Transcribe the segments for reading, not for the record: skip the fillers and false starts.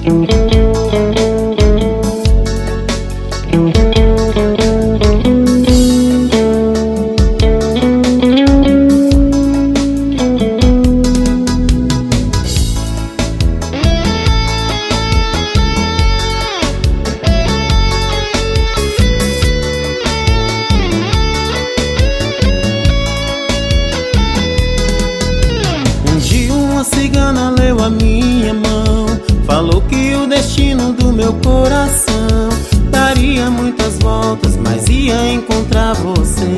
Uma cigana leu a minha mão, falou que o destino do meu coração daria muitas voltas, mas ia encontrar você.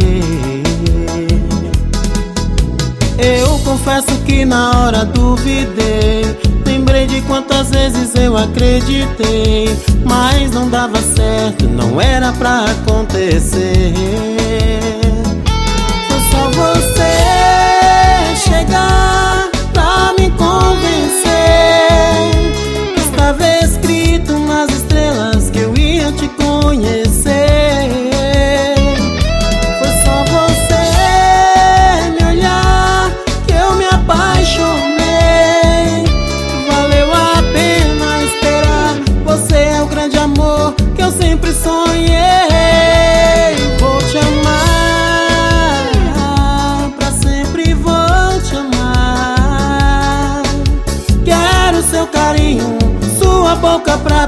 Eu confesso que na hora duvidei, lembrei de quantas vezes eu acreditei, mas não dava certo, não era pra acontecer. Foi só você chegar pra me convencer que estava escrito nas estrelas que eu ia te conhecer. Foi só você me olhar que eu me apaixonei. Valeu a pena esperar, você é o grande amor que eu sempre sonhei. Vou te amar, pra sempre vou te amar. Quero seu carinho, sua boca pra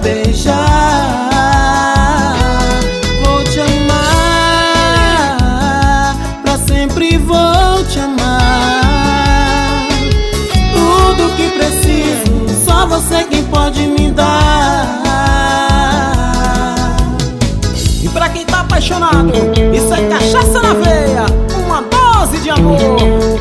beijar. Vou te amar, pra sempre vou te amar. Tudo que preciso, só você quem pode me dar. E pra quem tá apaixonado, isso é cachaça na veia, uma dose de amor.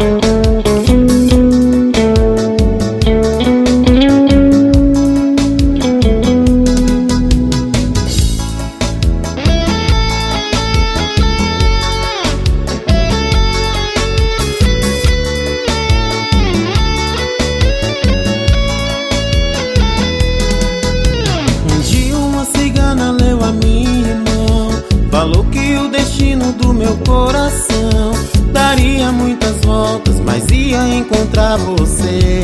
Leu a minha mão, falou que o destino do meu coração daria muitas voltas, mas ia encontrar você.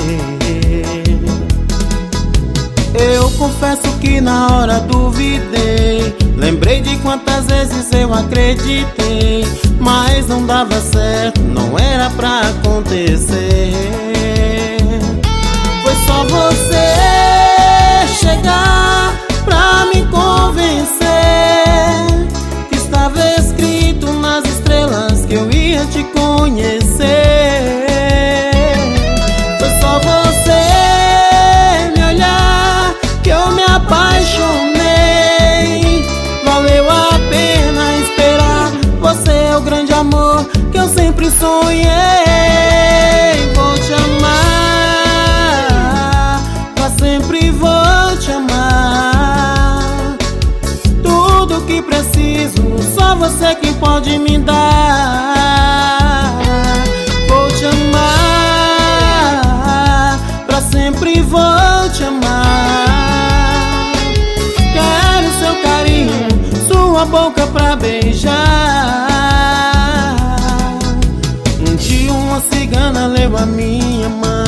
Eu confesso que na hora duvidei, lembrei de quantas vezes eu acreditei, mas não dava certo, não era pra acontecer. Foi só você chegar pra me convencer que estava escrito nas estrelas que eu ia te conhecer. Foi só você me olhar que eu me apaixonei. Valeu a pena esperar, você é o grande amor que eu sempre sonhei. Vou te amar, pra sempre vou te amar. Que preciso, só você quem pode me dar. Vou te amar, pra sempre vou te amar. Quero seu carinho, sua boca pra beijar. Um dia uma cigana leu a minha mão,